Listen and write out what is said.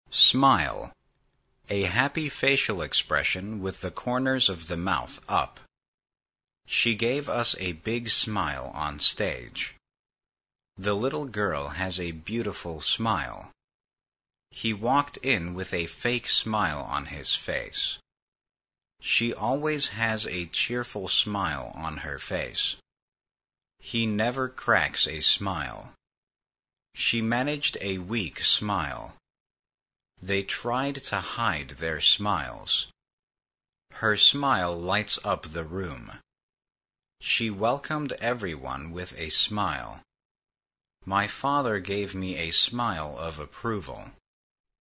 Smile. A happy facial expression with the corners of the mouth up. She gave us a big smile on stage. The little girl has a beautiful smile. He walked in with a fake smile on his face. She always has a cheerful smile on her face. He never cracks a smile. She managed a weak smile. They tried to hide their smiles. Her smile lights up the room. She welcomed everyone with a smile. My father gave me a smile of approval.